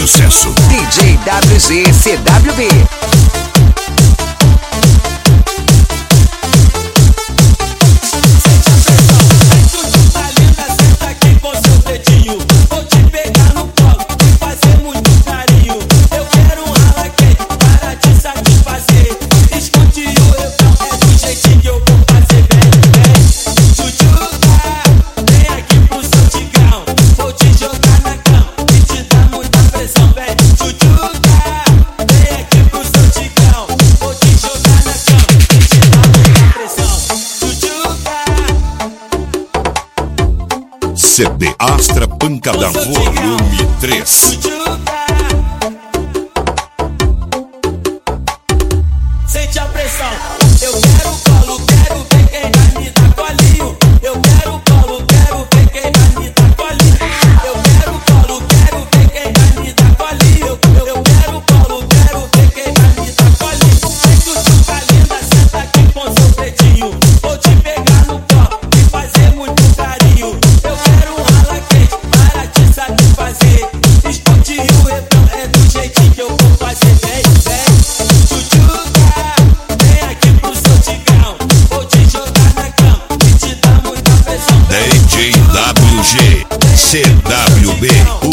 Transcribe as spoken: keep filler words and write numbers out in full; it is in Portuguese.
sucesso. D J W G C W B. C D Astra Pancadão Volume três. Sente a pressão. Eu quero colo, quero ver quem vai me dar colinho. Eu quero colo, quero ver quem vai me dar colinho. Eu quero colo, quero ver quem vai me dar colinho. Eu, eu quero colo, quero ver quem vai me dar colinho. Vem tchutchuca linda, senta aqui com seu dedinho. Vou te pegar no copo e fazer muito carinho. Eu quero um rala quente para te satisfazer. Escute o refrão, é do jeitinho que eu vou fazer. Vem, vem, tchutchuca, vem aqui pro seu tigrão. Vou te jogar na cama e te dar muita pressão. D J W G C W B.